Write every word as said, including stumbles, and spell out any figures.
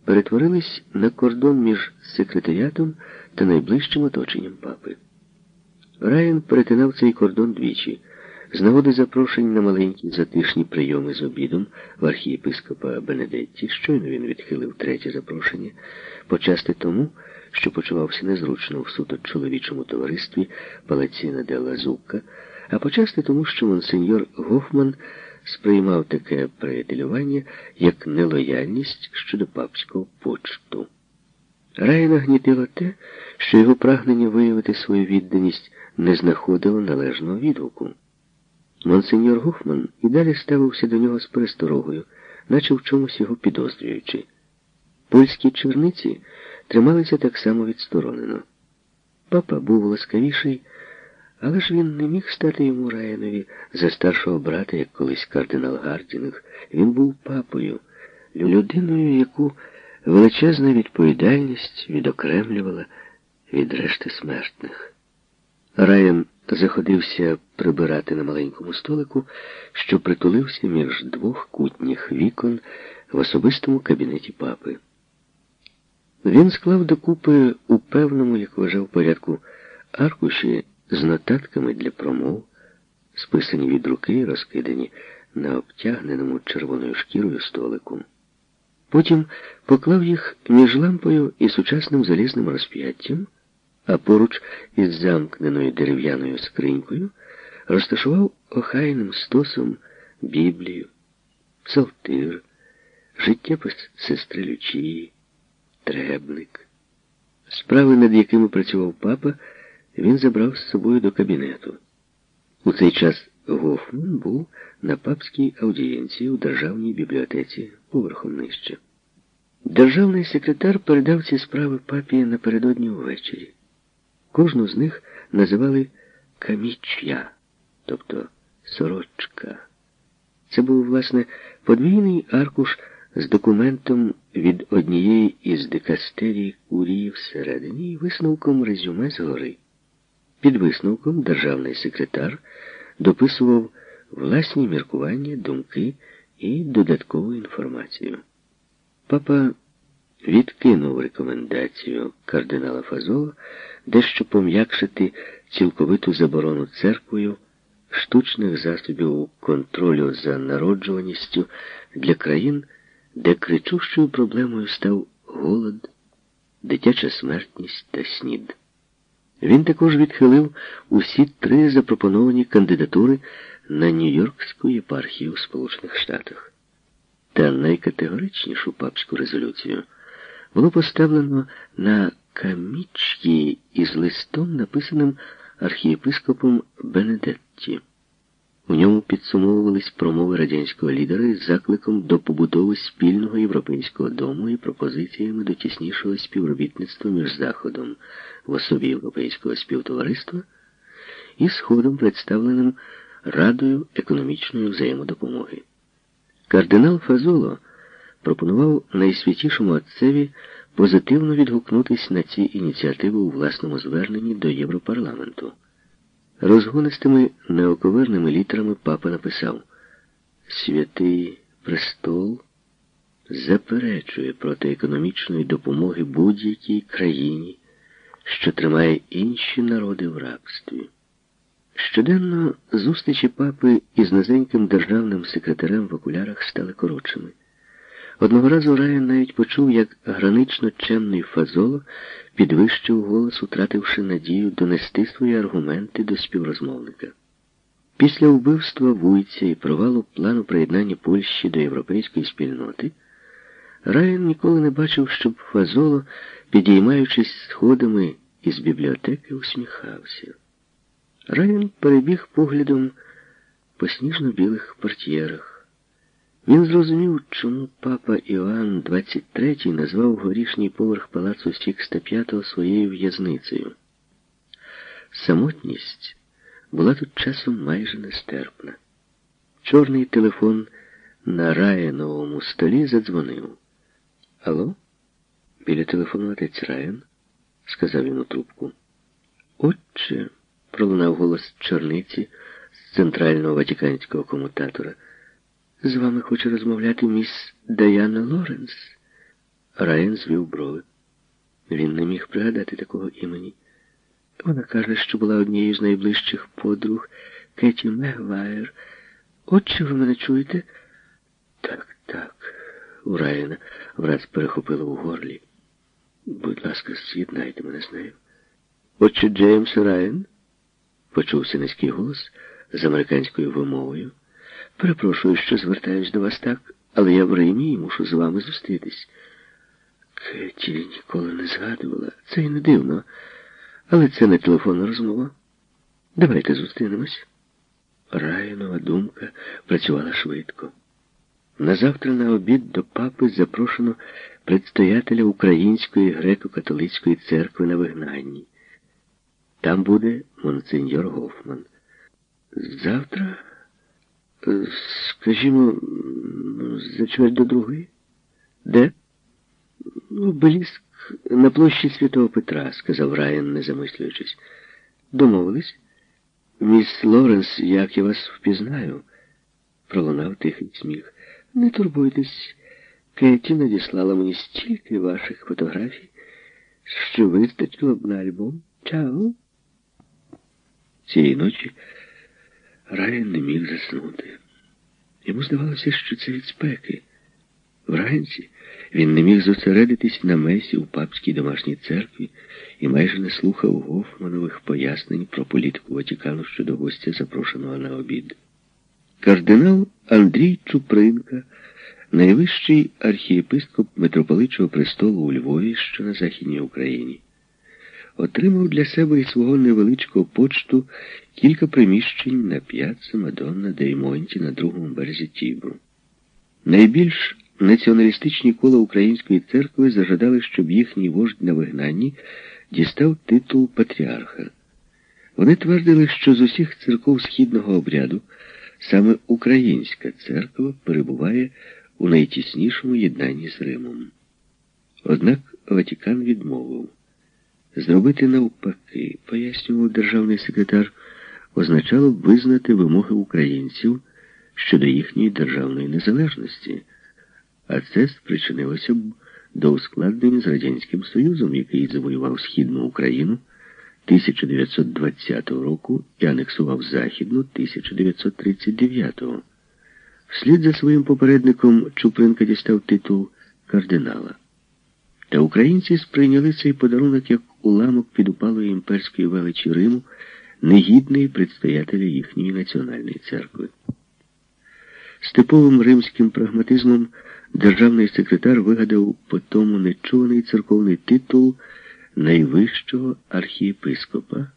перетворились на кордон між секретаріатом та найближчим оточенням папи. Райан перетинав цей кордон двічі. З нагоди запрошень на маленькі затишні прийоми з обідом в архієпископа Бенедетті, щойно він відхилив третє запрошення, почасти тому, що почувався незручно в суто чоловічому товаристві Палаціна де Лазукка, а почасти тому, що монсеньор Гофман сприймав таке приятелювання як нелояльність щодо папського почту. Райана гнітило те, що його прагнення виявити свою відданість не знаходило належного відгуку. Монсеньор Гофман і далі ставився до нього з пересторогою, наче в чомусь його підозрюючи. Польські черниці трималися так само відсторонено. Папа був ласкавіший, але ж він не міг стати йому Райанові за старшого брата, як колись кардинал Гардінг. Він був папою, людиною, яку величезна відповідальність відокремлювала від решти смертних. Райан заходився прибирати на маленькому столику, що притулився між двох кутніх вікон в особистому кабінеті папи. Він склав докупи у певному, як вважав, порядку аркуші з нотатками для промов, списані від руки і розкидані на обтягненому червоною шкірою столику. Потім поклав їх між лампою і сучасним залізним розп'яттям, а поруч із замкненою дерев'яною скринькою розташував охайним стосом Біблію, псалтир, життєпис сестри Лючії, требник. Справи, над якими працював папа, він забрав з собою до кабінету. У цей час Гофман був на папській аудієнції у Державній бібліотеці поверхом нижче. Державний секретар передав ці справи папі напередодні увечері. Кожну з них називали «каміч'я», тобто «сорочка». Це був, власне, подвійний аркуш з документом від однієї із дикастерій курії всередині і висновком резюме згори. Під висновком державний секретар дописував власні міркування, думки і додаткову інформацію. Папа відкинув рекомендацію кардинала Фазола дещо пом'якшити цілковиту заборону церквою штучних засобів контролю за народжуваністю для країн, де кричущою проблемою став голод, дитяча смертність та снід. Він також відхилив усі три запропоновані кандидатури на Нью-Йоркську єпархію у Сполучених Штатах. Та найкатегоричнішу папську резолюцію було поставлено на каміч'ї із листом, написаним архієпископом Бенедетті. У ньому підсумовувались промови радянського лідера із закликом до побудови спільного європейського дому і пропозиціями до тіснішого співробітництва між Заходом в особі Європейського співтовариства і Сходом, представленим Радою економічної взаємодопомоги. Кардинал Фазоло пропонував найсвятішому отцеві позитивно відгукнутися на ці ініціативи у власному зверненні до Європарламенту. Розгонистими неоковирними літерами папа написав: «Святий престол заперечує проти економічної допомоги будь-якій країні, що тримає інші народи в рабстві». Щоденно зустрічі папи із низеньким державним секретарем в окулярах стали коротшими. Одного разу Райан навіть почув, як гранично чемний Фазоло підвищив голос, утративши надію донести свої аргументи до співрозмовника. Після вбивства Вуйця і провалу плану приєднання Польщі до європейської спільноти, Райан ніколи не бачив, щоб Фазоло, підіймаючись сходами із бібліотеки, усміхався. Райан перебіг поглядом по сніжно-білих портьєрах. Він зрозумів, чому папа Іоанн двадцять третій назвав горішній поверх палацу Сікста п'ятого своєю в'язницею. Самотність була тут часом майже нестерпна. Чорний телефон на Раяновому столі задзвонив. «Алло? Біля телефону отець Райан?» — сказав він у трубку. «Отче», — пролунав голос черниці з центрального ватиканського комутатора, — «з вами хоче розмовляти міс Даяна Лоренс». Райан звів брови. Він не міг пригадати такого імені. Вона каже, що була однією з найближчих подруг Кеті Мегвайр. От чи ви мене чуєте? Так, так. У Райана враз перехопило у горлі. Будь ласка, з'єднайте мене з нею. Отче Джеймс Райан? Почувся низький голос з американською вимовою. Перепрошую, що звертаюсь до вас так, але я в Римі і мушу з вами зустрітись. Кеті ніколи не згадувала. Це й не дивно. Але це не телефонна розмова. Давайте зустрінемось. Райанова думка працювала швидко. Назавтра на обід до папи запрошено предстоятеля Української греко-католицької церкви на Вигнанні. Там буде монсеньор Гофман. Завтра, скажімо, за чверть до другої? Де? Обеліск на площі Святого Петра, сказав Райан, не замислюючись. Домовились? Міс Лоренс, як я вас впізнаю? Пролунав тихий сміх. Не турбуйтесь, Кеті надіслала мені стільки ваших фотографій, що вистачило б на альбом. Чао. Цієї ночі Райан не міг заснути. Йому здавалося, що це від спеки. Вранці він не міг зосередитись на месі у папській домашній церкві і майже не слухав Гофманових пояснень про політику Ватикану щодо гостя, запрошеного на обід. Кардинал Андрій Чупринка, найвищий архієпископ митрополичого престолу у Львові, що на Західній Україні, отримав для себе і свого невеличкого почту кілька приміщень на п'яцца Мадонна дей Монті на другому березі Тібру. Найбільш націоналістичні кола Української церкви зажадали, щоб їхній вождь на Вигнанні дістав титул патріарха. Вони твердили, що з усіх церков східного обряду саме Українська церква перебуває у найтіснішому єднанні з Римом. Однак Ватикан відмовив. Зробити навпаки, пояснював державний секретар, означало б визнати вимоги українців щодо їхньої державної незалежності, а це спричинилося б до ускладнень з Радянським Союзом, який завоював Східну Україну тисяча дев'ятсот двадцятого року і анексував Західну тисяча дев'ятсот тридцять дев'ятого. Вслід за своїм попередником Чупринка дістав титул кардинала. Та українці сприйняли цей подарунок як уламок підупалої імперської величі Риму, негідний предстоятеля їхньої національної церкви. З типовим римським прагматизмом державний секретар вигадав потому нечуваний церковний титул найвищого архієпископа,